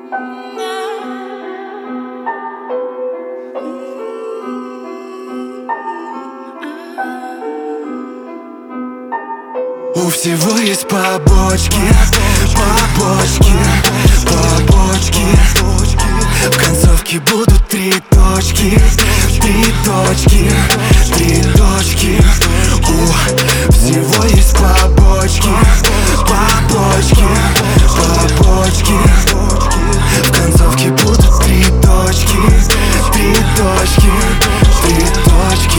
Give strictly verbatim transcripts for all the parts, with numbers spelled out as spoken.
У всего есть побочки, побочки, побочки. В концовке будут три точки, три точки, три точки. У всего есть побочки, побочки, побочки. В концовке будут три точки, три точки, три точки.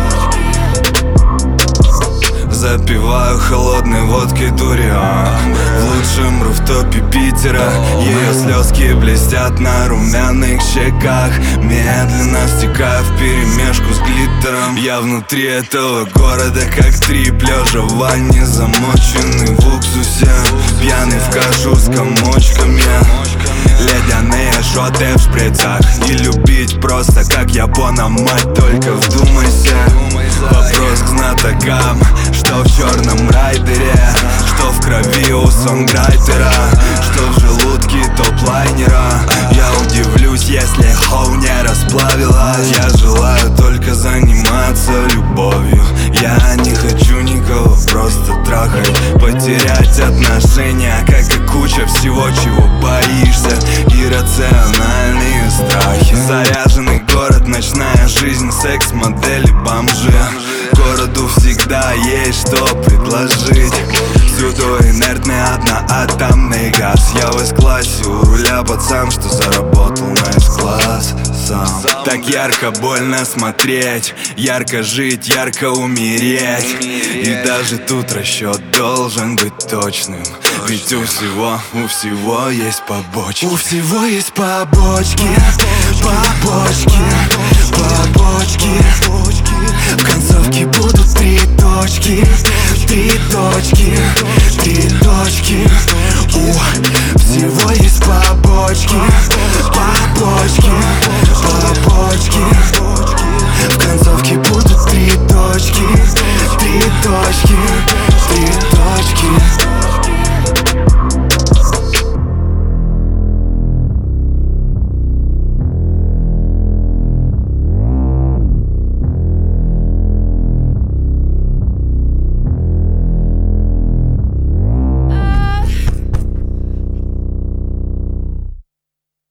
Запиваю холодной водкой дуриан в лучшем руфтопе Питера. Ее слезки блестят на румяных щеках, медленно стекая вперемешку с глиттером. Я внутри этого города, как трип, лежа в ванне, замоченный в уксусе. Пьяный вхожу с комочками, ледяные шоты в шприцах. И любить просто как япона, мать, только вдумайся. Вопрос к знатокам, что в черном райдере, что в крови у сонграйтера, что в желудке топ-лайнера. Я удивлюсь, если хоу не расплавилась. Я желаю только заниматься любовью. Я не хочу никого просто трахать, потерять отношения, как и куча всего, чего боишься. Иррациональные страхи. Заряженный город, ночная жизнь, секс-модели, бомжи. Городу всегда есть что предложить. Всюду инертный одноатомный газ. Я в эс-классе у руля пацан, что заработал на эс-класс сам. Так ярко больно смотреть, ярко жить, ярко умереть. И даже тут расчет должен быть точным, ведь у всего, у всего есть побочки. У всего есть побочки, побочки, побочки. В концовке будут три точки, три точки,